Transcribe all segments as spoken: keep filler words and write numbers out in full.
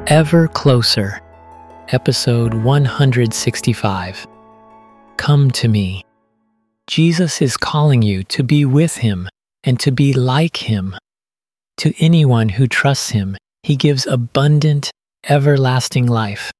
Ever Closer, episode one hundred sixty-five. Come to me. Jesus is calling you to be with him and to be like him. To anyone who trusts him, he gives abundant, everlasting life.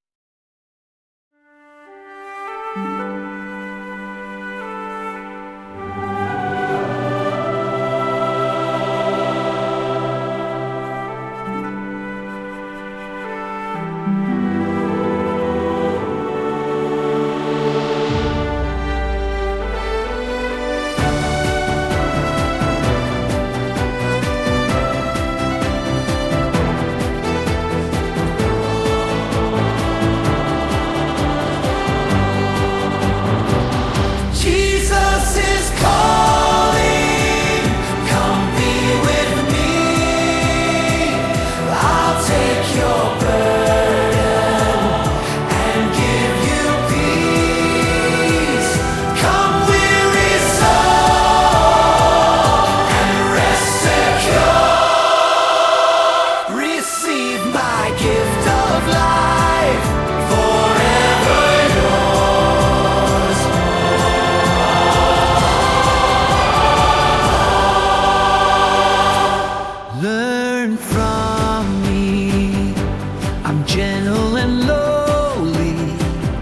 Gentle and lowly,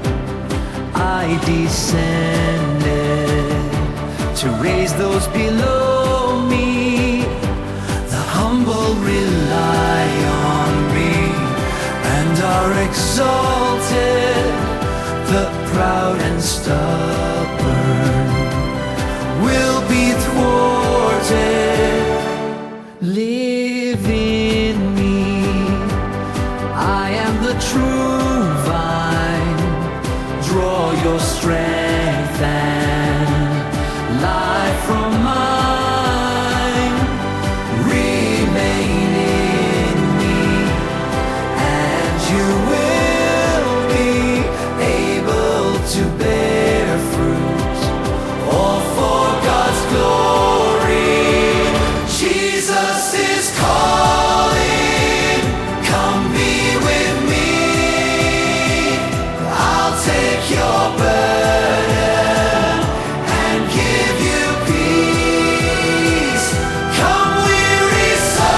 I descended to raise those below me. The humble rely on me and are exalted. The proud and stubborn will be thwarted. Live in me, I am the true vine. Draw your strength and life from mine. Remain in me, and you will be able to bear fruit, all for God's glory. Jesus is calling, come be with me. I'll take your burden and give you peace. Come weary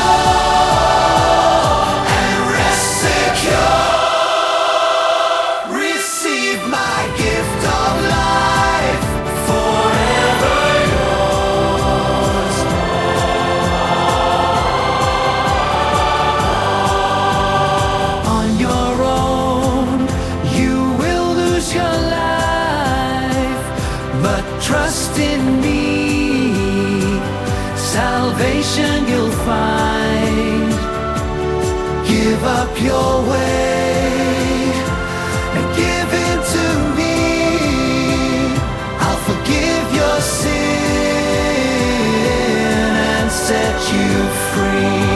soul and rest secure. Receive my gift of life, forever yours. On your own, you will lose your life, but trust in me, salvation you'll find. Give up your way and give in to me. I'll forgive your sin and set you free.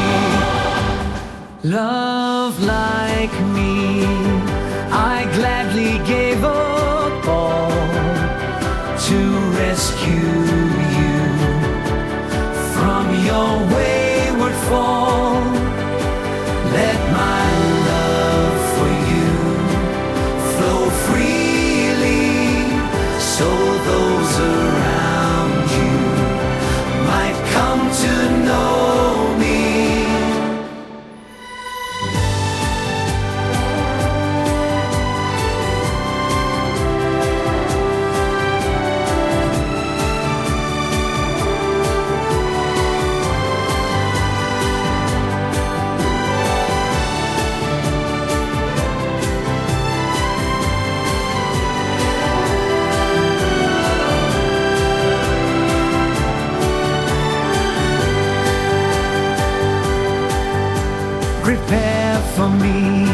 Love like me, I gladly gave up all to rescue you from your wayward fall. Let my love for you flow freely, so those around you might come to know me. Prepare for me